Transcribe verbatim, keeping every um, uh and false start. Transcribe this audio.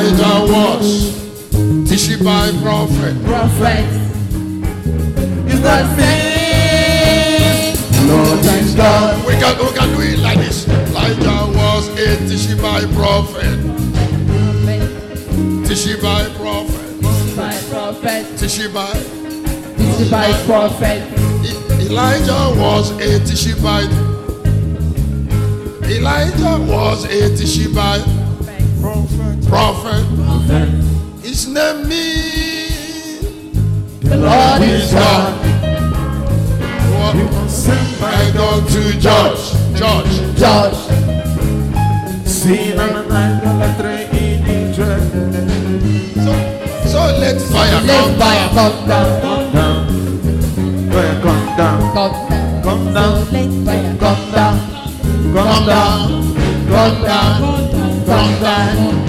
Elijah was teaching by prophet. Prophet. Is that me? Lord is God. We can, we can do it like this. Elijah was a teaching by prophet. Teaching by prophet. By prophet. Teaching by. Teaching by prophet. Elijah was a teaching by. Elijah was a teaching by prophet. Prophet. Prophet. His name means The Lord is God. what I go to judge. Judge. Judge. Sin and idolatry in Israel. So, so let fire Let come fire down. come down. Come down. Fire come down. Come down. Come down. So let fire come down. Come down. Come down. Come down.